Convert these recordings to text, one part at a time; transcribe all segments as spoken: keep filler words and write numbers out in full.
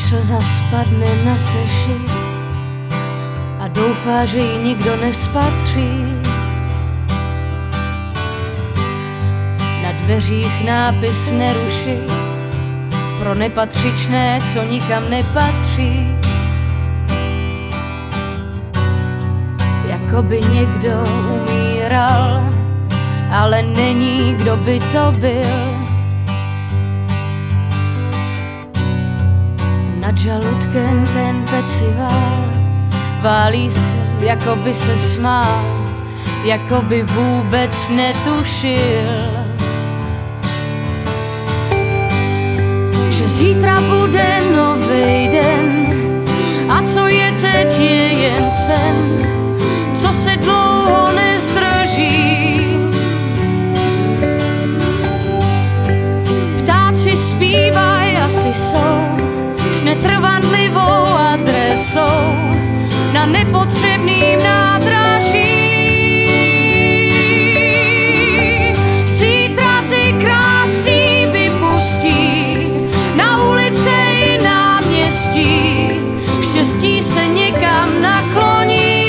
Slza spadne na sešit a doufá, že ji nikdo nespatří. Na dveřích nápis nerušit pro nepatřičné, co nikam nepatří. Jakoby někdo umíral, ale není, kdo by to byl. Nad žaludkem ten pecivál válí se, jako by se smál, jako by vůbec netušil, že zítra bude novej den a co je teď je jen sen, co se dlouho nezdrží. Ptáci zpívaj, asi jsou s netrvanlivou adresou na nepotřebným nádraží. Zítra ty krásný vypustí na ulice i náměstí, štěstí se někam nakloní,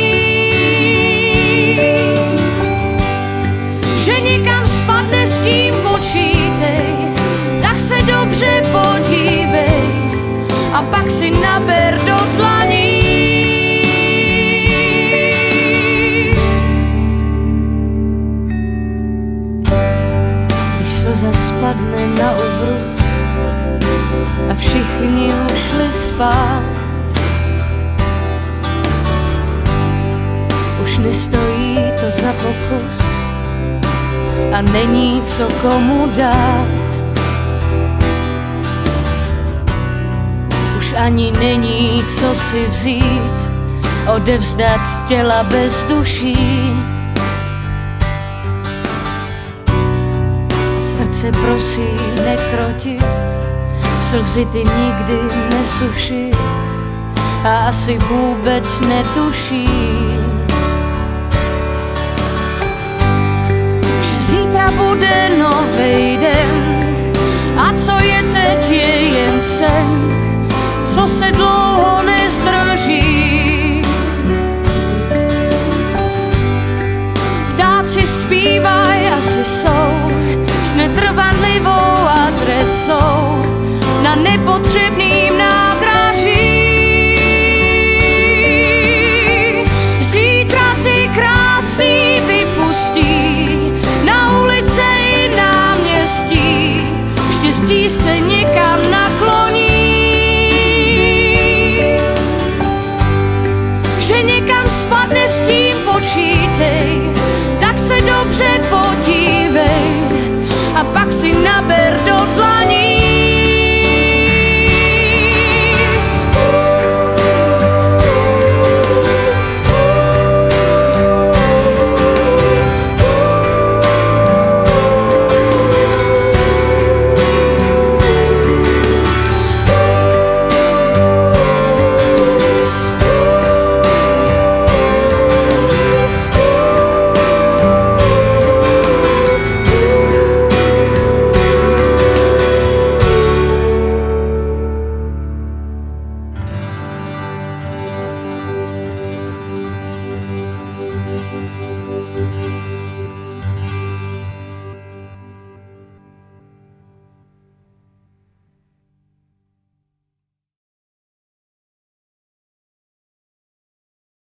že někam spadne, s tím počítej, tak se dobře podívej a pak si naber do dlaní. Když slza spadne na ubrus a všichni ušli spát, už nestojí to za pokus a není co komu dát. Už ani není co si vzít, odevzdat těla bez duší. Srdce prosí nekrotit, slzy ty nikdy nesušit a asi vůbec netuší, že zítra bude novej den a co je teď je jen sen, co se dlouho nezdrží. Ptáci zpívaj, asi jsou s netrvanlivou adresou na nepotřebným nádraží. Zítra ty krásný vypustí na ulice i náměstí, štěstí se někam nakloní, že někam spadne, s tím počítej, tak se dobře podívej a pak si naber